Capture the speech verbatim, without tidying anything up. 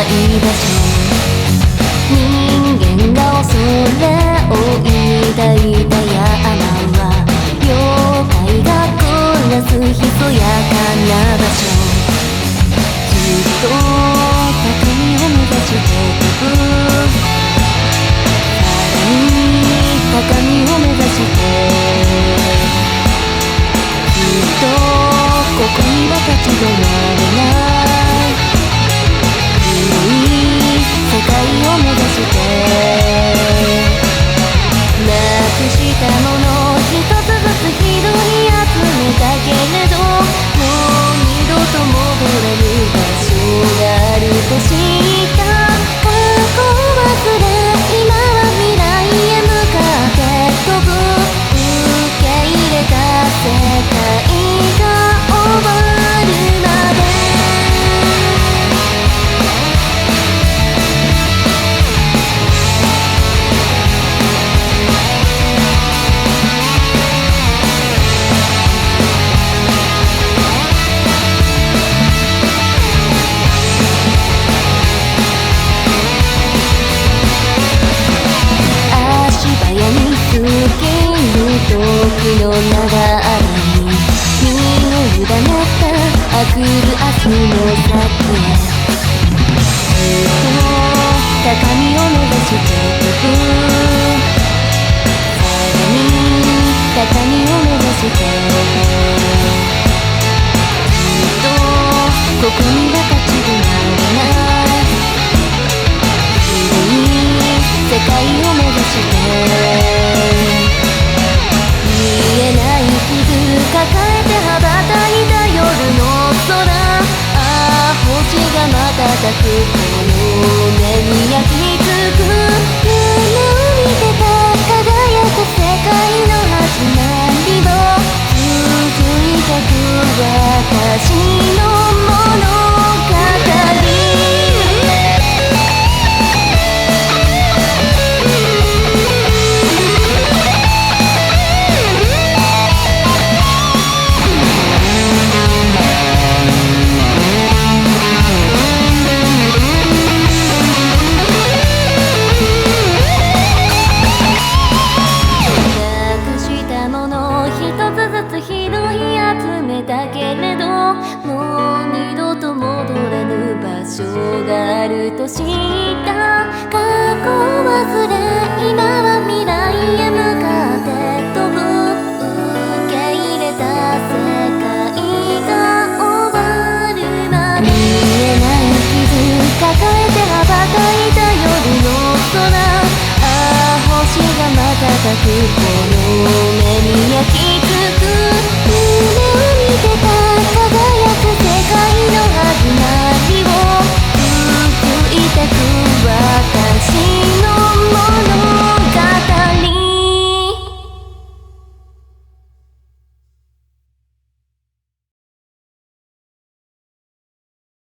い場所、人間が恐れを抱いた山は妖怪が暮らすひそやかな場所、ずっと高みを目指して飛ぶ、さらに高みを目指してずっとここには立ち止まれない広い世界を目指してなくしたもの一つずつ拾い集めたけれど、もう二度と戻れる場所があると知った。過去を忘れ今は未来へ向かって飛ぶ、受け入れた世界が終わるまで。足早に過ぎる時の流れに身を委ねたあくる明日の先へ、ずっと高みを目指して飛ぶ、さらに高みを目指してずっとここには立ち止まれない広い世界を目指して見えない傷抱えて羽ばたいた夜の空、ああ星が瞬くこの目に焼き付く、夢を見てた輝く世界の始まりを続いてく私の物語。だけれどもう二度と戻れぬ場所があると知った。過去を忘れ今は